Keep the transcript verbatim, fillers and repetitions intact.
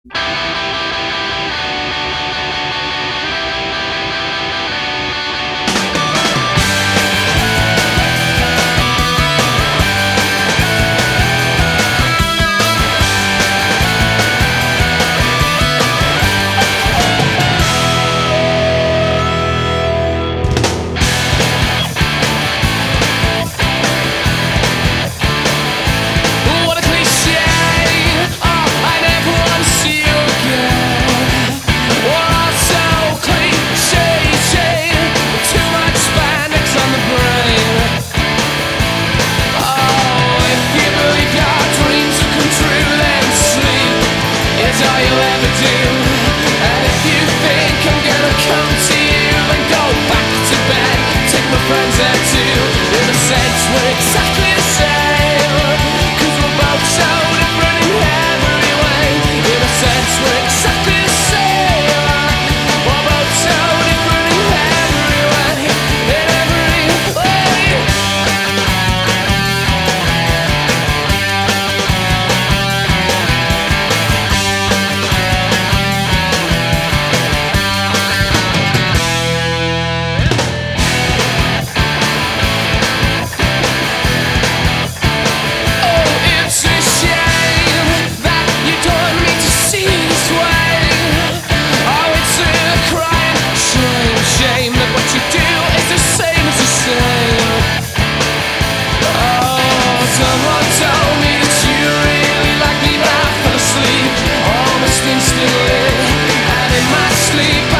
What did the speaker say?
Friends there too, in a sense we're exactly the same, cause we're both so different in every way. In a sense we're exactly the same, we're both so different in every way, in every way. Someone told me that you really like me, but I fell asleep almost instantly, and in my sleep